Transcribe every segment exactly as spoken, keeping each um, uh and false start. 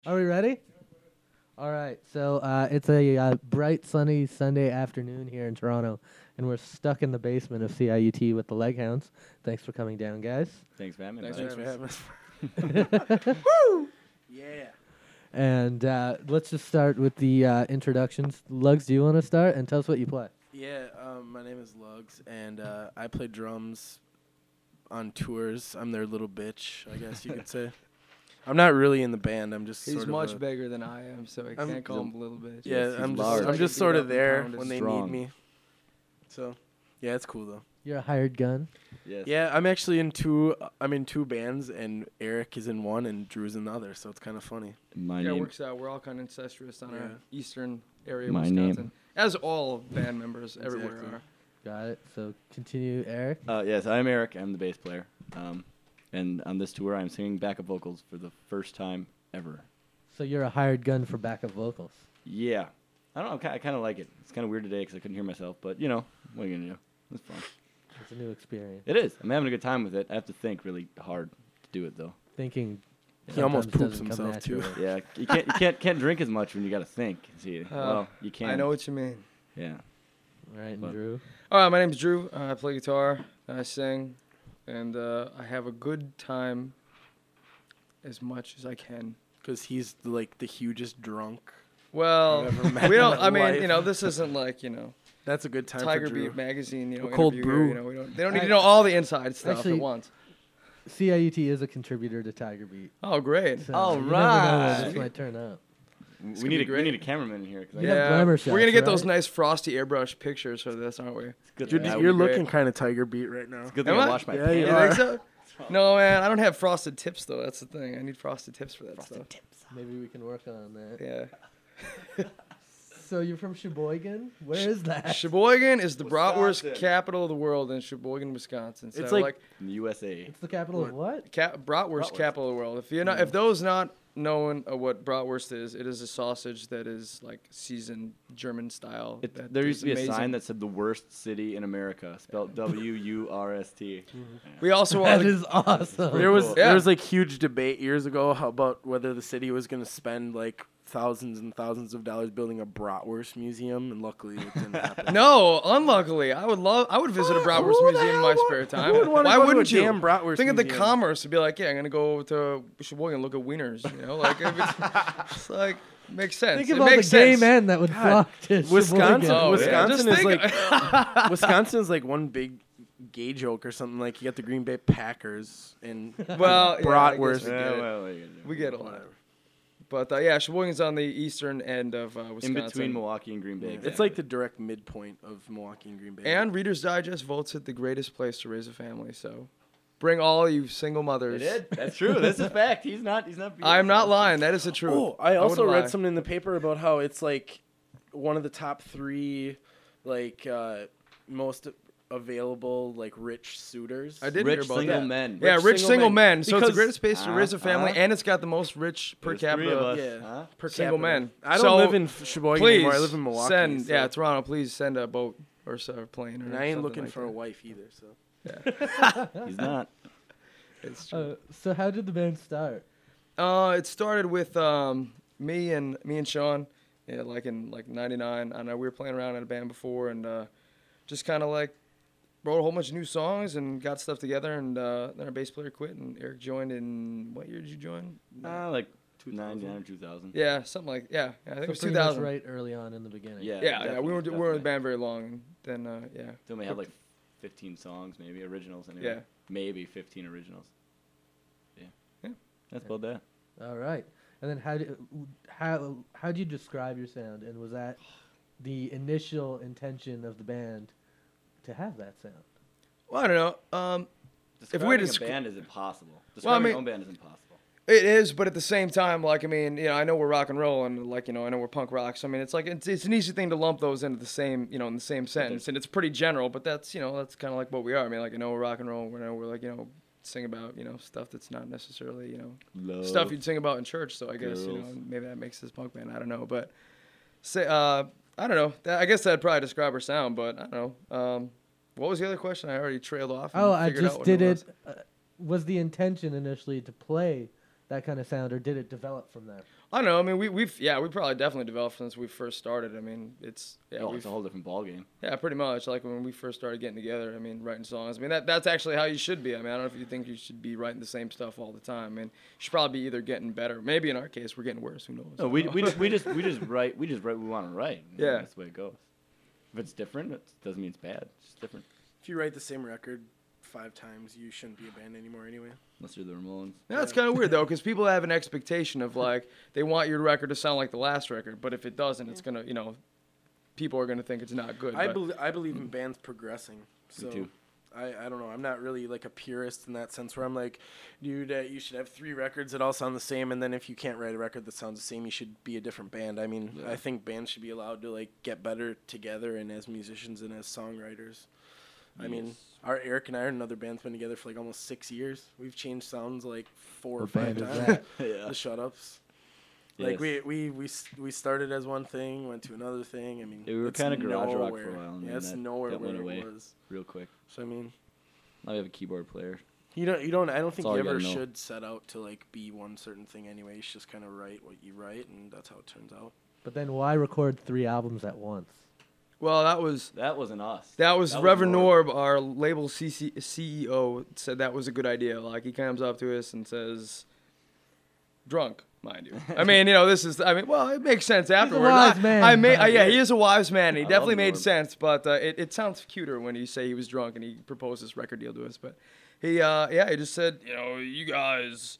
Are we ready? All right. So uh, it's a uh, bright, sunny Sunday afternoon here in Toronto, and we're stuck in the basement of C I U T with the Leghounds. Thanks for coming down, guys. Thanks for having Thanks us. for having us. Woo! Yeah. And uh, let's just start with the uh, introductions. Lugs, do you want to start and tell us what you play? Yeah, um, my name is Lugs, and uh, I play drums on tours. I'm their little bitch, I guess you could say. I'm not really in the band. I'm just He's sort much of a, bigger than I am, so I I'm- can't call him a little bit. Yeah, Yes, I'm he's just large. I'm Like just a sort beat of up there and when they strong. need me. So, yeah, it's cool though. You're a hired gun. Yes. Yeah, I'm actually in two. I'm in two bands, and Eric is in one, and Drew's in the other. So it's kind of funny. My Yeah, it name. works out. We're all kind of incestuous on Yeah. our eastern area of My Wisconsin. name. As all band members everywhere Exactly. are. Got it. So continue, Eric. Uh, yes, I'm Eric. I'm the bass player. Um, and on this tour, I'm singing backup vocals for the first time ever. So you're a hired gun for backup vocals. Yeah. I don't know. I kind of like it. It's kind of weird today because I couldn't hear myself. But, you know, what are you going to do? It's fun. It's a new experience. It is. I'm having a good time with it. I have to think really hard to do it, though. Thinking. He almost sometimes poops doesn't come himself, too. naturally. Yeah. You can't you can't can't drink as much when you got to think. See, well, you can. I know what you mean. Yeah. All right, and Fun. Drew. All right, my name's Drew. Uh, I play guitar, I sing, and uh, I have a good time as much as I can. Because he's like the hugest drunk. Well, I've ever met we in don't. my I mean, life. you know, this isn't like you know That's a good time Tiger for Drew. Beat magazine. You know, A cold interview brew. Here, you know, we don't. They don't need I- to know all the inside stuff Actually- at once. C I U T is a contributor to Tiger Beat. Oh, great. So All you never know when right. this might turn up. We gonna need be a, we great. need a cameraman in here. Cause I You have Yeah, glamour we're shots, gonna get those right? nice frosty airbrush pictures for this, aren't we? it's good You're, thing I- would you're be great. looking kind of Tiger Beat right now. it's a good thing Am I I? washed my Yeah, pants. you You are. think so? No, man, I don't have frosted tips though. That's the thing. I need frosted tips for that stuff. Maybe we can work on that. Yeah. So you're from Sheboygan? Where is that? Sheboygan is the bratwurst Wisconsin. capital of the world in Sheboygan, Wisconsin. So It's like, like- In the U S A. It's the capital of what? ca- bratwurst Bratwurst. capital of the world. If you're not, if those not knowing uh, what bratwurst is, it is a sausage that is like seasoned German style. It, that there is used to be a amazing. sign that said the worst city in America, spelled W U R S T. We also That want. is awesome. There was cool. there Yeah. was like huge debate years ago how about whether the city was going to spend like thousands and thousands of dollars building a bratwurst museum, and luckily it didn't happen. No, unluckily, I would love. I would visit a bratwurst Who the museum in hell my would- spare time. who would wanna Why go to a wouldn't you? damn bratwurst Think of the museum? commerce to be like, yeah, I'm gonna go to Sheboygan and look at wieners. You know, like if it's, it's like makes sense. Think it of all the makes gay sense. men that would God, flock to Wisconsin- Sheboygan. Oh, Wisconsin yeah. is Just like- think- Wisconsin is like one big gay joke or something. Like you got the Green Bay Packers and well, yeah, I guess bratwurst. we Yeah, get it. well, what are you gonna do? We get a lot. Whatever. But uh, yeah, Sheboygan's on the eastern end of uh, In Wisconsin. between Milwaukee and Green Bay. It's like the direct midpoint of Milwaukee and Green Bay. And Reader's Digest votes it the greatest place to raise a family. So bring all you single They mothers. did. That's true. This is fact. He's not. He's not. being I'm not honest. lying. That is the truth. Oh, I also wouldn't read lie. something in the paper about how it's like one of the top three, like uh, most available like rich suitors. I did Rich hear about single that. men. Yeah, Rich rich, single single men. men. So it's the Because- greatest place to Uh, raise a family, uh, and it's got the most rich per There's three of capita us, Yeah. huh? per Single single men. I don't So, live in F- Sheboygan Please anymore. I live in Milwaukee. send, so- yeah, Toronto. Please send a boat or so, a plane. Or and I ain't something looking like for that. a wife either. So He's not. It's true. Uh, so how did the band start? Uh, it started with um, me and me and Sean, yeah, like in like ninety-nine. I don't know, we were playing around in a band before, and uh, just kind of like wrote a whole bunch of new songs and got stuff together. And uh, then our bass player quit, and Eric joined in what year did you join? Uh, like ninety-nine or two thousand. Yeah, something like yeah. yeah I think So it was pretty two much thousand. right early on in the beginning. Yeah. Yeah, yeah. We definitely, weren't we weren't in definitely. the band very long. And then uh, yeah. They only had like fifteen songs, maybe originals. Anyway. Yeah. Maybe fifteen originals. Yeah. Yeah. That's about that. All right. And then how do how how do you describe your sound? And was that the initial intention of the band to have that sound? Well, I don't know. Um, Describing we a descri- band is impossible. Describing Well, I mean- your own band is impossible. It is, but at the same time, like I mean, you know, I know we're rock and roll, and like you know, I know we're punk rock. So I mean, it's like it's, it's an easy thing to lump those into the same, you know, in the same sentence, and it's pretty general. But that's you know, that's kind of like what we are. I mean, like I know we're rock and roll. We know we're like you know, sing about you know stuff that's not necessarily you know Love. stuff you'd sing about in church. So I guess you know Girls. maybe that makes this punk band. I don't know, but say uh, I don't know. That, I guess that'd probably describe our sound, but I don't know. Um, what was the other question? I already trailed off. and Oh, I figured out just what did was. it. Uh, was the intention initially to play that kind of sound, or did it develop from that? I don't know. I mean, we we've yeah, we probably definitely developed since we first started. I mean, it's yeah, oh, we've, it's a whole different ballgame. yeah, pretty much like when we first started getting together. I mean, writing songs. I mean, that that's actually how you should be. I mean, I don't know if you think you should be writing the same stuff all the time. I mean, you should probably be either getting better. Maybe in our case, we're getting worse. Who knows? No, we we just we just we just write we just write what we want to write. You know, Yeah. that's the way it goes. If it's different, it doesn't mean it's bad. It's just different. If you write the same record five times, you shouldn't be a band anymore anyway. Unless you're the Ramones. Yeah, that's kind of weird though, because people have an expectation of like they want your record to sound like the last record, but if it doesn't, it's gonna you know, people are gonna think it's not good. I but- believe I believe in bands progressing. So too. I, I don't know. I'm not really like a purist in that sense where I'm like, dude, uh, you should have three records that all sound the same, and then if you can't write a record that sounds the same, you should be a different band. I mean, Yeah. I think bands should be allowed to like get better together and as musicians and as songwriters. I mean, Yes. our Eric and I are another band's been together for like almost six years. We've changed sounds like four or What five band is times. that? yeah. The Shut Ups. Like Yes. we, we we s- we started as one thing, went to another thing. I mean, Yeah, we were it's kinda garage rock for a nowhere. while, and Yeah, then it's that- nowhere that where went it away. was. Real quick. So I mean, Now we have a keyboard player. you don't you don't. I don't think all you you ever gotta know. should set out to like be one certain thing anyway. You should just kind of write what you write, and that's how it turns out. But then why record three albums at once? Well, that was That wasn't us. that was That was Reverend Norb. Norb, our label C C C E O, said that was a good idea. Like he comes up to us and says, "Drunk, mind you." I mean, you know, this is. I mean, well, it makes sense afterwards. wise I, man, I may, but- uh, yeah, he is a wise man. He I definitely love made Norb. sense, but uh, it it sounds cuter when you say he was drunk and he proposed this record deal to us. But he, uh, yeah, he just said, you know, you guys.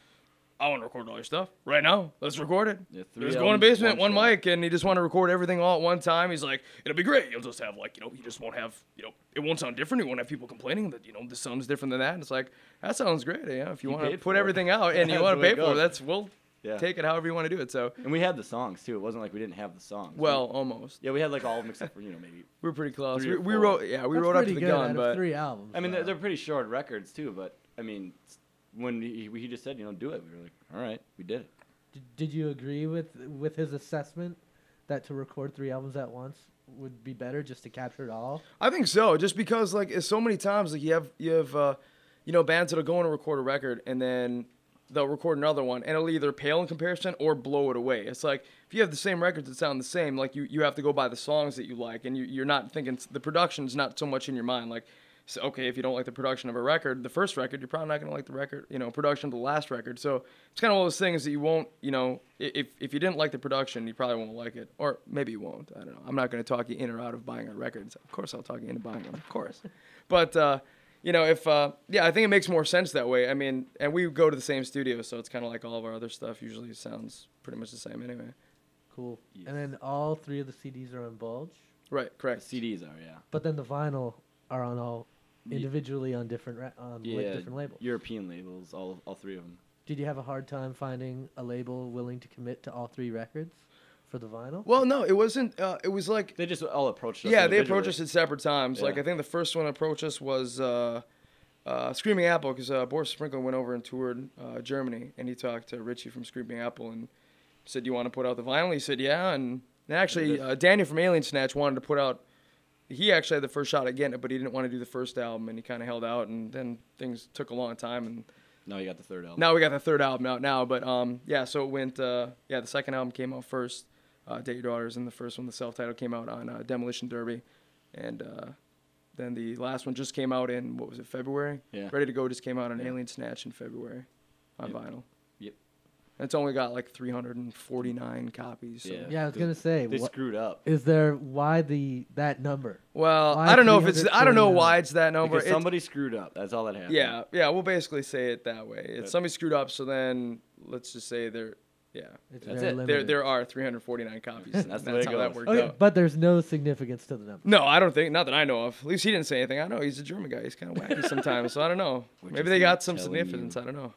I want to record all your stuff right now. Let's record it. Yeah, three Let's go in the albums, basement, one, one shot. mic, and he just want to record everything all at one time. He's like, it'll be great. You'll just have like, you know, you just won't have, you know, it won't sound different. You won't have people complaining that, you know, this sounds different than that. And it's like, that sounds great. Yeah, if you, You want to paid put for it. everything out and you That's want the to way pay it for it, goes. that's we'll Yeah. take it however you want to do it. So, And we had the songs too. It wasn't like we didn't have the songs. well, almost. We, yeah, we had like all of them except for you know maybe. We're pretty close. Three We, or we four. wrote, yeah, we That's wrote up to pretty the good gun, out of but three albums. I mean, they're, so. they're pretty short records too. But I mean, when he, he just said you know do it, we were like, all right, we did it. Did, did you agree with with his assessment that to record three albums at once would be better just to capture it all? I think so, just because like it's so many times like you have you have uh, you know bands that'll go in and record a record and then they'll record another one and it'll either pale in comparison or blow it away. It's like if you have the same records that sound the same, like you, you have to go by the songs that you like and you, you're not thinking the production's not so much in your mind. Like so, okay, if you don't like the production of a record, the first record, you're probably not gonna like the record, you know, production of the last record. So it's kind of one of those things that you won't, you know, i- if if you didn't like the production, you probably won't like it, or maybe you won't. I don't know. I'm not gonna talk you in or out of buying our records. Of course, I'll talk you into buying them. Of course, but uh, you know, if uh, yeah, I think it makes more sense that way. I mean, and we go to the same studio, so it's kind of like all of our other stuff usually sounds pretty much the same anyway. Cool. Yes. And then all three of the C Ds are on Bulge, Right. The Correct. C Ds are yeah. but then the vinyl are on all Ye- individually on different ra- on la- Yeah, different labels. European labels, all all three of them. Did you have a hard time finding a label willing to commit to all three records for the vinyl? Well, no, it wasn't. Uh, it was like They just all approached us. yeah, they individually. approached us at separate times. Like Yeah. I think the first one approached us was uh, uh, Screaming Apple because uh, Boris Sprinkle went over and toured uh, Germany, and he talked to Richie from Screaming Apple and said, "Do you want to put out the vinyl?" He said, "Yeah." And, and actually, uh, Daniel from Alien Snatch wanted to put out. He actually had the first shot at getting it, but he didn't want to do the first album, and he kind of held out, and then things took a long time, and Now you got the third album. now we got the third album out now. But um, yeah, so it went. Uh, yeah, the second album came out first, uh, Date Your Daughters, and the first one, the self-titled, came out on uh, Demolition Derby, and uh, then the last one just came out in what was it, February? Yeah. Ready to Go just came out on Yeah. Alien Snatch in February, on Yep. vinyl. Yep. And it's only got like three hundred forty-nine copies. So. Yeah. Yeah, I was They- gonna say. They wha- screwed up. is there why the that number? Well, Why I don't know if it's. I don't know three hundred forty-nine? why it's that number. Because It's- somebody screwed up. That's all that happened. yeah, yeah. We'll basically say it that way. It's But- somebody screwed up, so then let's just say there. Yeah. It's That's very it. limited. There, there are three hundred forty-nine copies. and That's that's the way it how that goes. worked Okay, out. but there's no significance to the number. No, I don't think. Not that I know of. At least he didn't say anything. I know he's a German guy. He's kind of wacky sometimes. So I don't know. We're Maybe just they not got some telling significance. you. I don't know.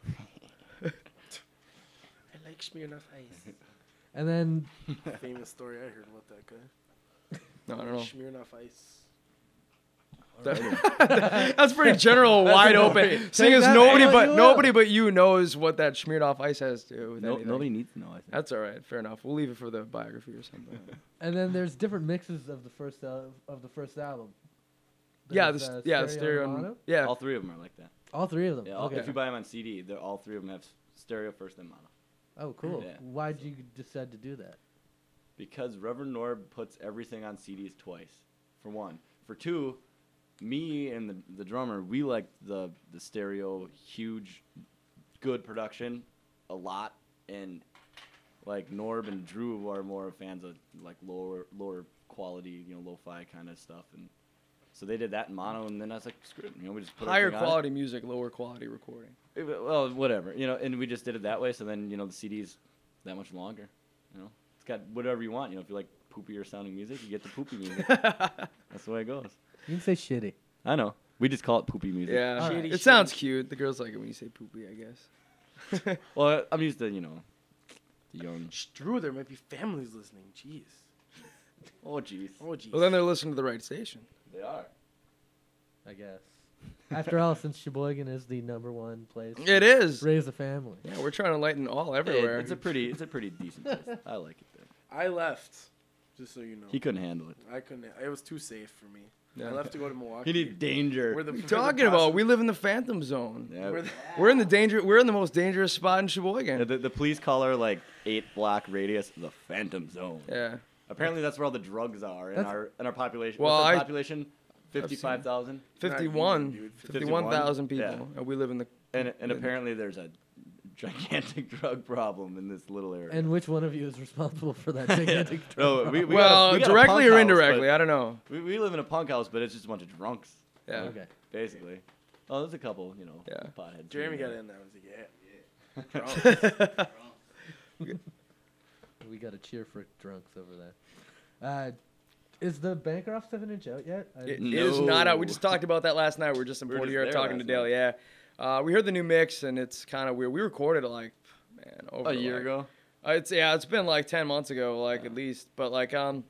I like Smirnoff Ice. And then Famous story I heard about that guy. No, I don't know. Smirnoff Ice. That- that's pretty general, That's wide a open. very- Seeing Take as that nobody for what but you will. nobody but you knows what that smeared off ice has to do with No, anything. nobody needs to know. I think. That's all right. Fair enough. We'll leave it for the biography or something. and then there's different mixes of the first al- of the first album. yeah, the There's, s- uh, yeah, the stereo stereo. and and- mono? yeah, All three of them are like that. All three of them. Yeah. all- okay. If you buy them on C D, they're all three of them have stereo first and mono. Oh, cool. Yeah. Why'd you decide to do that? Because Reverend Norb puts everything on C Ds twice. For one. For two, me and the the drummer, we like the the stereo, huge, good production, a lot, and like Norb and Drew are more fans of like lower lower quality, you know, lo-fi kind of stuff, and so they did that in mono, and then I was like, screw it, you know, we just put Higher everything on it. quality music, lower quality recording. It- Well, whatever, you know, and we just did it that way. So then, you know, the C D's that much longer. You know, it's got whatever you want. You know, if you like poopier sounding music, you get the poopy music. That's the way it goes. You can say shitty. I know. We just call it poopy music. Yeah, All right. it sounds cute. The girls like it when you say poopy, I guess. Well, I'm used to, you know, the young. Shh, Drew, there might be families listening. Jeez. Oh, jeez. Oh, jeez. Well, then they're listening to the right station. They are. I guess. After all, since Sheboygan is the number one place, It is. raise a family. Yeah, we're trying to lighten all Hey, everywhere. it's a pretty, it's a pretty decent place. I like it there. I left, just so you know. He couldn't handle it. I couldn't. It was too safe for me. Yeah. I left to go to Milwaukee. He needed danger. We're the, What are you we're the talking about? possi- We live in the Phantom Zone. Yeah. we're the- We're in the danger. We're in the most dangerous spot in Yeah, Sheboygan. the, the police call her like eight block radius, the Phantom Zone. Yeah. Apparently, that's where all the drugs are in That's- our in our population. Well, What's our I- population? Fifty-five thousand. Fifty-one. Not even, dude. Fifty-one thousand people, Yeah. and we live in the. And and apparently, there's a gigantic drug problem in this little area. And which one of you is responsible for that gigantic No, drug we- problem? we got a- well, we got a directly punk or house, indirectly, but- I don't know. we, we live in a punk house, but it's just a bunch of drunks, Yeah. Okay. basically. Oh, there's a couple, you know, Yeah. potheads. Jeremy here got and in there. I was like, yeah, yeah. Drunk. We got to cheer for drunks over there. Uh, is the Bancroft seven inch out yet? I- It No. is not out. We just talked about that last night. We are just in We were Port just Huron there talking to last Dale. night. Yeah. Uh, we heard the new mix, and it's kind of weird. We recorded it like, man, over A year like- ago. Uh, it's yeah, it's been like ten months ago, like at least. But like um,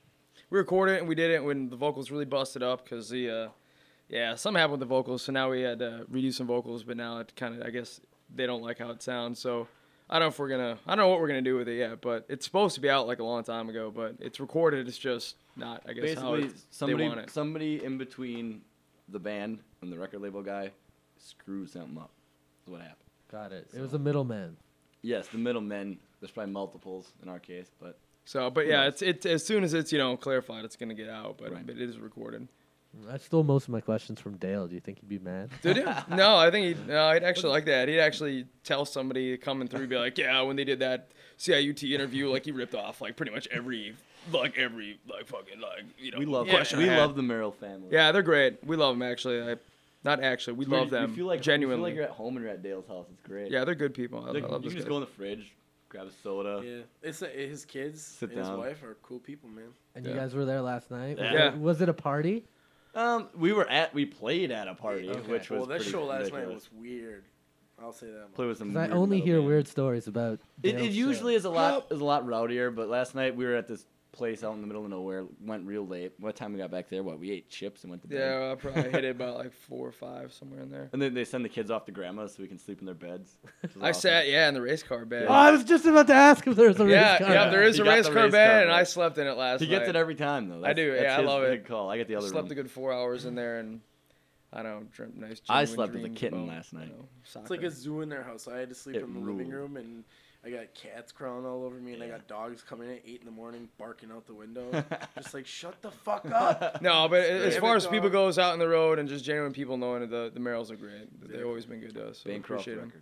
we recorded it and we did it when the vocals really busted up because the uh, yeah, something happened with the vocals. So now we had to redo some vocals, but now it kind of I guess they don't like how it sounds. So I don't know if we're gonna I don't know what we're gonna do with it yet. But it's supposed to be out like a long time ago. But it's recorded. It's just not I guess how Basically, it, somebody they want it. somebody in between the band and the record label guy screwed something up. That's what happened. Got it. It was a middleman. Yes, the middlemen. There's probably multiples in our case, but So, but yeah, Yeah. it's it's as soon as it's you know clarified, it's gonna get out. But, Right. but it is recorded. I stole most of my questions from Dale. Do you think he'd be mad? Did you? No, I think he'd, no, he'd actually like that. He'd actually tell somebody coming through, be like, yeah, when they did that C I U T interview, like he ripped off like pretty much every, like every, like fucking, like, you know, we love question we I had. love the Merrill family. Yeah, they're great. We love them, actually. I, not actually, we We're- love them We feel like genuinely. We feel like you're at home and you're at Dale's house. It's great. Yeah, they're good people. I, Like, I you love can this just guy. go in the fridge, grab a soda. Yeah, it's uh, his kids, Sit and his down. wife are cool people, man. And Yeah. you guys were there last night. Was, Yeah. it, was it a party? Um, we were at we played at a party, Okay. which was Well, that pretty show last ridiculous. night was weird. I'll say that. Play Much. with some. 'Cause I weird only metal hear band. weird stories about. It, Dale's it usually show. is a lot is a lot rowdier, but last night we were at this place out in the middle of nowhere. Went real late. What time we got back there? What we ate chips and went to bed. Yeah, I probably hit it about like four or five somewhere in there. And then they send the kids off to grandma's so we can sleep in their beds. which is I awesome. sat, yeah, in the race car bed. Oh, I was just about to ask if there was a yeah, race car. yeah, there is He a got race the car race bed, car and I bed. slept in it last He night. gets it every time though. I do, That's yeah, I his love it. big call. I get the I other slept room. a good four hours in there, and I don't know, dreamt nice. I genuine slept with a dreams kitten about, last night. You know, It's like soccer. a zoo in their house. I had to sleep It in the living ruled. room, and I got cats crawling all over me, and I Yeah. got dogs coming in at eight in the morning, barking out the window, just like shut the fuck up. No, but as Damn far it, as people dog. goes out on the road and just genuine people knowing that the the Merrills are great. They've Yeah. always been good to us. So I Bancroft appreciate them. Records.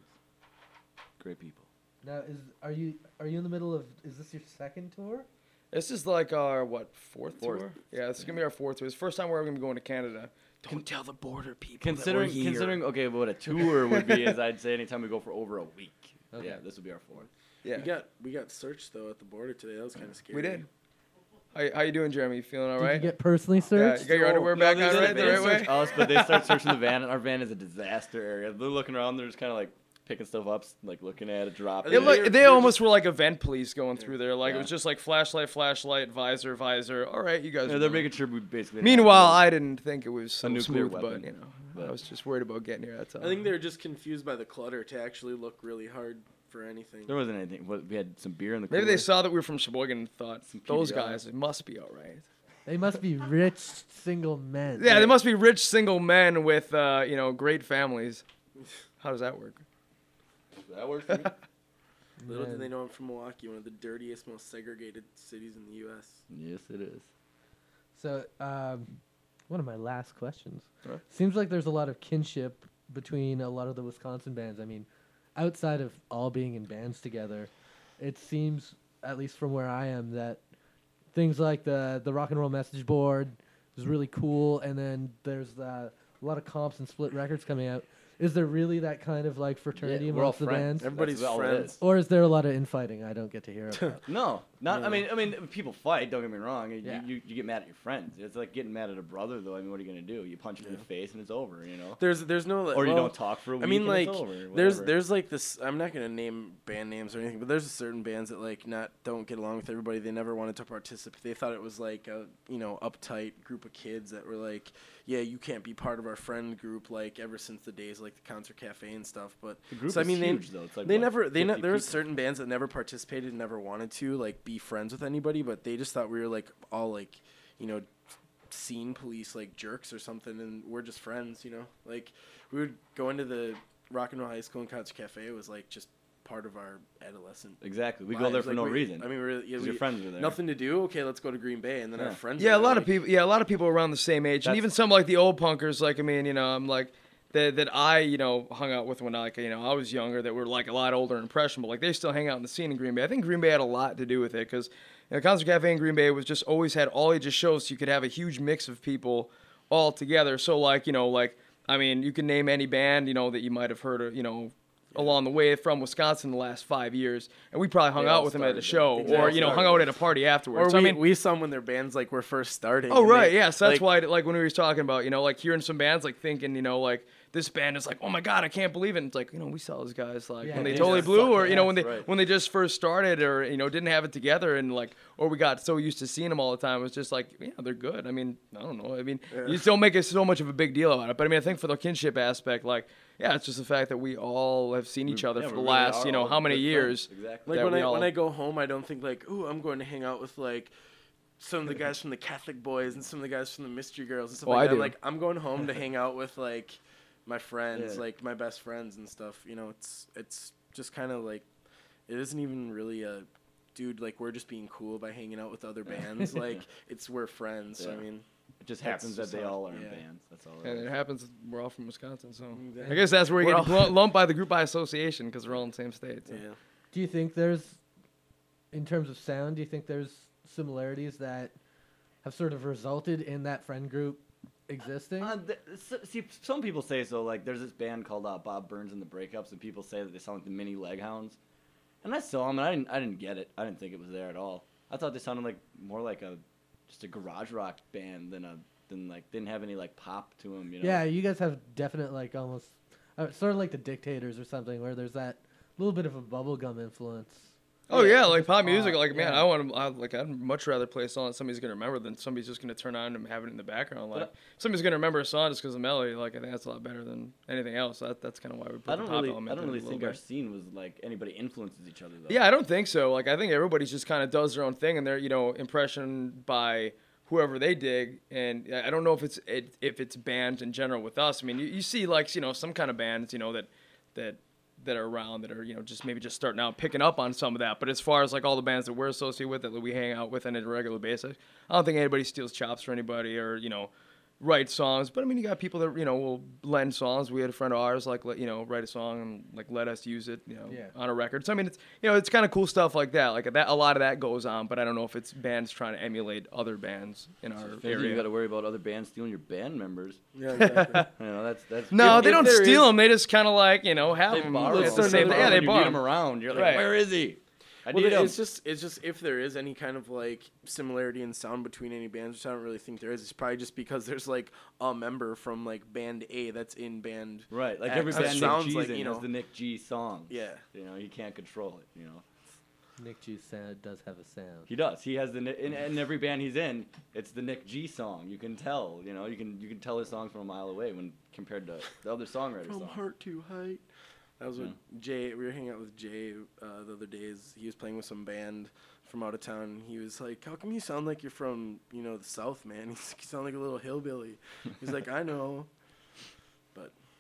Great people. Now, is are you are you in the middle of? Is this your second tour? This is like our what fourth, Fourth. tour? Yeah, this is gonna be our fourth tour. It's the first time we're ever gonna be going to Canada. Don't tell the border people. Considering that we're here. considering okay, what a tour would be is I'd say anytime we go for over a week. Okay. Yeah, this would be our fourth. yeah, We got we got searched though at the border today. That was kind of scary. we did. How, how you doing, Jeremy? You feeling all Did right? you get personally Yeah, searched? you got your underwear No, back they on did- right they the didn't right search way. us, but they start searching the van, and our van is a disaster area. They're looking around, they're just kind of like picking stuff up, like looking at it, dropping They, They it. look, were- they they're almost were like event police going through there. Like it Yeah. was just like flashlight, flashlight, visor, visor. All right, you guys. Yeah, are they're done. making sure we basically. Meanwhile, I didn't think it was so nuclear smooth, weapon. but you know, I But- was just worried about getting here. That's all. I think they were just confused by the clutter to actually look really hard for anything. there wasn't anything. What, we had some beer in the. Maybe cooler. they saw that we were from Sheboygan and thought Some those P B R. guys, it must be all right. They must be rich single men. Yeah, they must be rich single men with uh, you know great families. How does that work? That works for me. Little And did they know I'm from Milwaukee, one of the dirtiest, most segregated cities in the U S Yes, it is. So, um, one of my last questions. Alright. Seems like there's a lot of kinship between a lot of the Wisconsin bands. I mean, outside of all being in bands together, it seems, at least from where I am, that things like the the rock and roll message board is really cool, and then there's uh, a lot of comps and split records coming out. Is there really that kind of like fraternity Yeah, we're all amongst the friends. bands, Everybody's That's all it friends. is. or is there a lot of infighting I don't get to hear about? No, not. No. I mean, I mean, people fight. Don't get me wrong. You, Yeah. you, you get mad at your friends. It's like getting mad at a brother, though. I mean, what are you gonna do? You punch him in the face and it's over. You know. There's there's no like, Or you well, don't talk for a week. I mean, and like it's over, there's whatever. there's like this. I'm not gonna name band names or anything, but there's certain bands that like not don't get along with everybody. They never wanted to participate. They thought it was like a you know uptight group of kids that were like, yeah, you can't be part of our friend group. Like ever since the days like the Concert Cafe and stuff. But The group so, I is mean, they- huge, though. It's like, they what, never they ne- fifty there were people? certain bands that never participated and never wanted to like be friends with anybody, but they just thought we were like all like you know scene police like jerks or something, and we're just friends, you know. Like we would go into the Rock and Roll High School and Concert Cafe. It was like just part of our adolescent. Exactly. We go lives. there for Like, no we- reason. I mean, we're yeah, 'Cause we, your friends are there. nothing to do. Okay, let's go to Green Bay, and then Yeah. our friends. Yeah, are a lot there, of like- people. Yeah, a lot of people around the same age, and That's- even some like the old punkers. Like I mean, you know, I'm like that that I you know hung out with when I like you know I was younger. That were like a lot older and impressionable. Like they still hang out in the scene in Green Bay. I think Green Bay had a lot to do with it because you know, Concert Cafe in Green Bay was just always had all ages shows, so you could have a huge mix of people all together. So like you know like I mean you can name any band you know that you might have heard of you know. Along the way from Wisconsin the last five years, and we probably hung They out all with them at a started show, there. or Exactly. you know, hung out at a party afterwards. Or So, we, I mean, we saw them when their bands like were first starting. Oh and right, they- yeah. So that's like, why, like, when we were talking about, you know, like hearing some bands, like thinking, you know, like this band is like, oh my god, I can't believe it. And it's like, you know, we saw those guys like Yeah, when they they totally just blew, suck or you know, when they ass, right. when they just first started, or you know, didn't have it together, and like, or we got so used to seeing them all the time. It was just like, yeah, they're good. I mean, I don't know. I mean, Yeah. you still make it so much of a big deal about it, but I mean, I think for the kinship aspect, like, yeah, it's just the fact that we all have seen each other Yeah, for we the really last, are you know, all how many good years. friends. Exactly. Like that when we I when all- I go home, I don't think like, ooh, I'm going to hang out with like some of the guys from the Catholic Boys and some of the guys from the Mystery Girls and stuff Oh, like I that. do. Like I'm going home to hang out with like my friends, Yeah. like my best friends and stuff. You know, it's it's just kind of like it isn't even really a dude. Like we're just being cool by hanging out with other bands. Like it's we're friends. So, I Yeah. mean, It just That's happens just that they how- all are in yeah. bands. That's all. it And is. it happens. We're all from Wisconsin, so Exactly. I guess that's where we We're get all- lu- lumped by the group by association because we're all in the same state. So. yeah. Do you think there's, in terms of sound, do you think there's similarities that have sort of resulted in that friend group existing? Uh, th- s- see, some people say so. Like, there's this band called uh, Bob Burns and the Breakups, and people say that they sound like the mini Leghounds. And I saw them, and I didn't, I didn't get it. I didn't think it was there at all. I thought they sounded like more like a, just a garage rock band than a, than like didn't have any like pop to them. You know? Yeah, you guys have definite like almost uh, sort of like the Dictators or something, where there's that little bit of a bubblegum influence. Oh yeah, like Just pop music. pop, Like man, yeah. I want to. I, like I'd much rather play a song that somebody's gonna remember than somebody's just gonna turn on and have it in the background. Like But I- somebody's gonna remember a song just because of melody. Like I think that's a lot better than anything else. That, that's kind of why we put I the don't pop really, element I don't in really a little think bit. our scene was like anybody influences each other though. Yeah, I don't think so. Like I think everybody's just kind of does their own thing, and they're you know impression by whoever they dig. And I I don't know if it's it, if it's bands in general with us. I mean, you, you see like you know some kind of bands you know that that that are around that are you know just maybe just starting out picking up on some of that. But as far as like all the bands that we're associated with that we hang out with on a regular basis, I don't think anybody steals chops for anybody or you know. Write songs, but I mean, you got people that you know will lend songs. We had a friend of ours like let, you know write a song and like let us use it, you know, Yeah. on a record. So I mean, it's you know it's kind of cool stuff like that. Like that, a lot of that goes on, but I don't know if it's bands trying to emulate other bands in our Feels like you area. got to worry about other bands stealing your band members. Yeah, exactly. You know, that's that's. No, If- they if don't there steal is- them. They just kind of like you know have They them. borrow Let's them. start another- yeah, they When you borrow meet 'em. him around. You're like, Right. where is he? I Well, need him. it's just it's just if there is any kind of like similarity in sound between any bands, which I don't really think there is. It's probably just because there's like a member from like band A that's in band. Right, like X. every That band Nick sounds G's like, in you has know- the Nick G song. Yeah. You know, he can't control it, you know. Nick G's sound does have a sound. He does. He has the Ni- in, in every band he's in, it's the Nick G song. You can tell, you know, you can you can tell his songs from a mile away when compared to the other songwriters' From songs. heart to height. That was what Jay. We were hanging out with Jay uh, the other days. He was playing with some band from out of town. He was like, "How come you sound like you're from you know the South, man? He's, you sound like a little hillbilly." He's like, "I know," but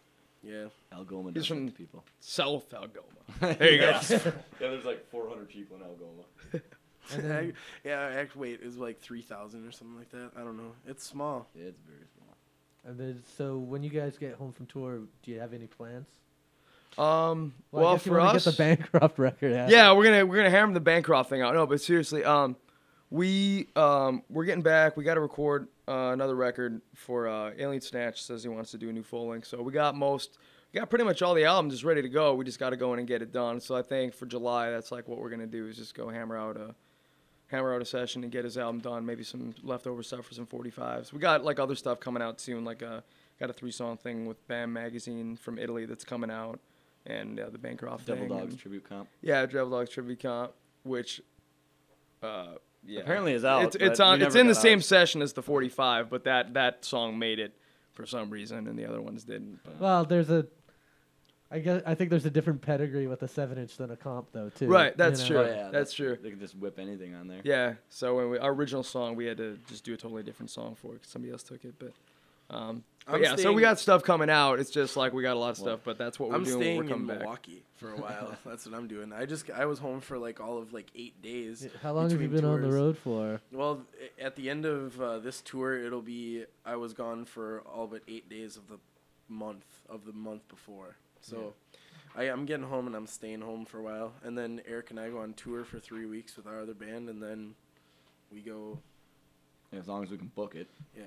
Yeah. Algoma. He's does from- that to people. South Algoma. There you go. yeah, there's like four hundred people in Algoma. And then, yeah, actually, wait, it was like three thousand or something like that. I don't know. It's small. It's very small. and then, so when you guys get home from tour, do you have any plans? Um, Well, well, I guess you for wanna us, get the Bancroft record out. yeah, we're gonna we're gonna hammer the Bancroft thing out. No, but seriously, um, we um we're getting back. We got to record uh, another record for uh, Alien Snatch. Says he wants to do a new full length. So we got most, we got pretty much all the albums just ready to go. We just got to go in and get it done. So I think for July, that's like what we're gonna do is just go hammer out a hammer out a session and get his album done. Maybe some leftover stuff for some forty-fives. We got like other stuff coming out soon. Like a got a three song thing with BAM Magazine from Italy that's coming out. And uh, the Bancroft Devil thing. Dogs and- tribute comp. Yeah, Devil Dogs tribute comp, which, uh, yeah, Apparently is out, It's, it's but on. we It's never in the got same ours. session as the forty-five, but that that song made it for some reason, and the other ones didn't. But. Well, there's a. I guess I think there's a different pedigree with a seven inch than a comp though too. Right, you that's know? true. Oh, yeah, That's true. They can just whip anything on there. Yeah, so when we, our original song, we had to just do a totally different song for it 'cause somebody else took it. But, um, but I'm yeah, so staying- we got stuff coming out. It's just like we got a lot of Well, stuff, but that's what we're I'm doing when staying we're in coming back. Milwaukee for a while. That's what I'm doing. I just I was home for like all of like eight days. How long have you between been on the tours. road for? Well, i- at the end of uh, this tour, it'll be I was gone for all but eight days of the month of the month before. So I, I'm getting home and I'm staying home for a while, and then Eric and I go on tour for three weeks with our other band, and then we go. As long as we can book it. Yeah.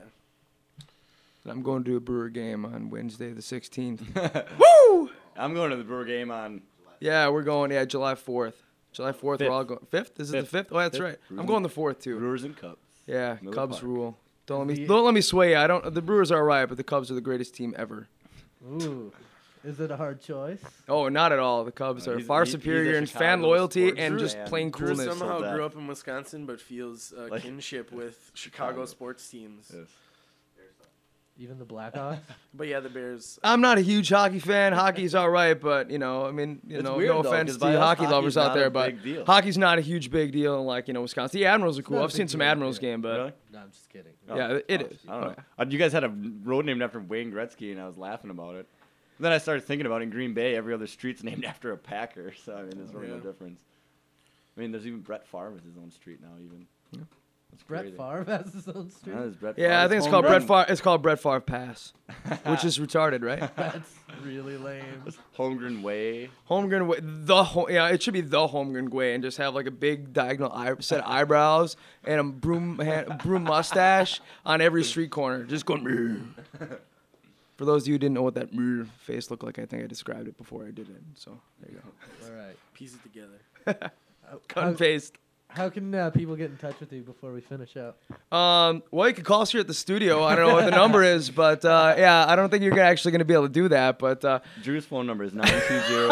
And I'm going to a Brewer game on Wednesday the sixteenth. Woo! I'm going to the Brewer game on. Yeah, we're going. Yeah, July fourth. July fourth. We're Fifth. all going. Fifth? Is it the Fifth. fifth? Oh, that's Fifth. right. I'm Brewers going and- the fourth too. Brewers and Cups. Yeah, Miller Cubs Park. rule. Don't let me The- don't let me sway you. I don't. The Brewers are alright, but the Cubs are the greatest team ever. Ooh, is it a hard choice? Oh, not at all. The Cubs Uh, are he's- far he- he's a superior in Chicago fan loyalty sports and fan. just plain Drew coolness. somehow So grew that- up in Wisconsin, but feels uh, Like- kinship with Chicago Chicago. sports teams. Yes. Even the Blackhawks? But yeah, the Bears. I'm not a huge hockey fan. Hockey's all right, but you know, I mean, you It's know, weird, no though, offense 'cause to by you us, hockey hockey's lovers out not a there, but big deal. hockey's not a huge big deal in like you know Wisconsin. The Admirals are cool. not a I've seen big some deal, Admirals yeah. game, but Really? No, I'm just kidding. Oh, yeah, it oh, is. I don't know. Oh, Uh, You guys had a road named after Wayne Gretzky, and I was laughing about it. And then I started thinking about it in Green Bay, every other street's named after a Packer. So I mean, there's really no Yeah. difference. I mean, there's even Brett Favre with his own street now. Even. Yeah. That's Brett crazy. Favre has his own street. Yeah, there's Brett Yeah, I Favre's think it's home called Brett run. Favre. It's called Brett Favre Pass, which is retarded, right? That's really lame. Holmgren Way. Holmgren way, the ho- yeah, it should be the Holmgren way, and just have like a big diagonal eye- set of eyebrows and a broom ha- broom mustache on every street corner, just going. "Meh." For those of you who didn't know what that meh face looked like, I think I described it before I did it. So there you go. All right. Piece it together. Cut How, and paste. how can uh, people get in touch with you before we finish up? Um, well, you can call us here at the studio. I don't know what the number is, but uh, yeah, I don't think you're actually going to be able to do that. But uh, Drew's phone number is nine two zero.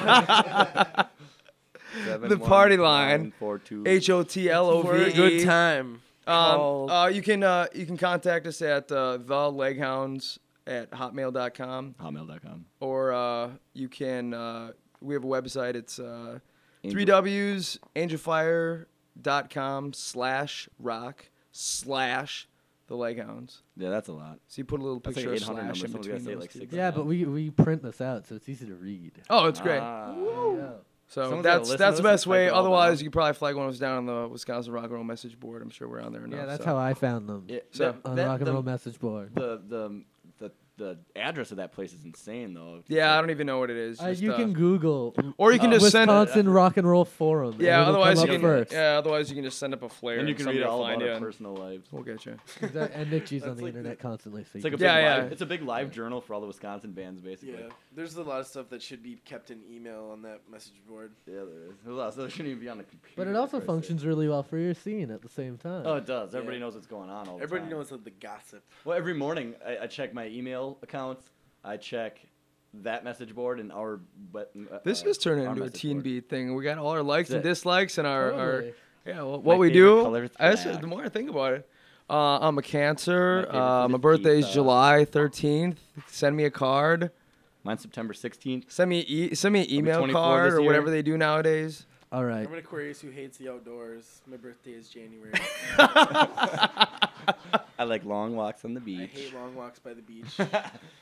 The party line. H O T L O For a V good E. time. Um, Call- uh, you can uh, you can contact us at uh, the leghounds at hotmail dot com, hotmail dot com. or uh, you can uh, we have a website. It's uh, Angel- three W's angelfire dot com slash rock slash the leghounds. Yeah, that's a lot. So you put a little That's like picture of eight hundred slash in numbers. Someone's gotta between say it those like two. six. Yeah, but we, we print this out, so it's easy to read. Oh, it's great. Ah. There you go. So Someone's gotta that's listen that's to the this best and way. type it all Otherwise, down. you could probably flag one of us down on the Wisconsin Rock and Roll message board. I'm sure we're on there enough. Yeah, that's so. how I found them. Yeah, So- that- on that- Rock and the- Roll message board. The the the the address of that place is insane though. Yeah, I don't even know what it is. Uh, just, you uh, can Google Or you can Uh, just send it. Wisconsin Rock and Roll Forum. and Yeah, it'll otherwise come you up can. first. Yeah, otherwise you can just send up a flare. And you and can somebody read will all find about you our and personal lives. We'll get you. Exact- and Nick G's on That's the like internet the- constantly. So It's like a you big Yeah, live, yeah. It's a big live journal for all the Wisconsin bands, basically. Yeah, there's a lot of stuff that should be kept in email on that message board. Yeah, there is. There's a lot, so it shouldn't even be on the computer. But it for also Christ's functions sake. really well for your scene at the same time. Oh, it does. Everybody Yeah. knows what's going on all the Everybody time. knows that the gossip. Well, every morning I, I check my email accounts. I check that message board and our. But, uh, This uh, is turning our into a message Teen board. Beat thing. We got all our likes and That's it. dislikes and our, our Totally. yeah. Well, My what we favorite do. color is I just- black. the more I think about it, uh, I'm a Cancer. My favorite Uh, food my is birthday's pizza. July thirteenth. Send me a card. Mine's September sixteenth. Send me e- send me an email twenty-four card this or year. whatever they do nowadays. All right. I'm an Aquarius who hates the outdoors. My birthday is January. I like long walks on the I beach. hate long walks by the beach.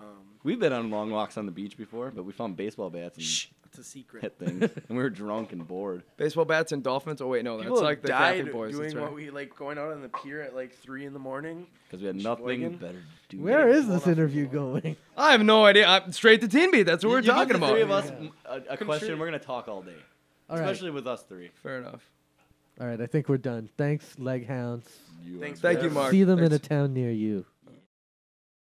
Um, We've been on long walks on the beach before, but we found baseball bats and shh, it's a secret. hit things, and we were drunk and bored. Baseball bats and dolphins. Oh wait, no, that's People like the died Catholic boys. doing That's right. what we like going out on the pier at like three in the morning. Because we had Sheboygan? nothing better to do. Where is Hold this on. interview going? I have no idea. I'm straight to Teen Beat. That's what You- we're you give talking the about. Three of us Yeah. a, a Contrib- question. We're gonna talk all day, All right. especially with us three. Fair enough. All right, I think we're done. Thanks, Leg Hounds. You Thanks are for Thank you, having Mark. See them in a Thanks. town near you.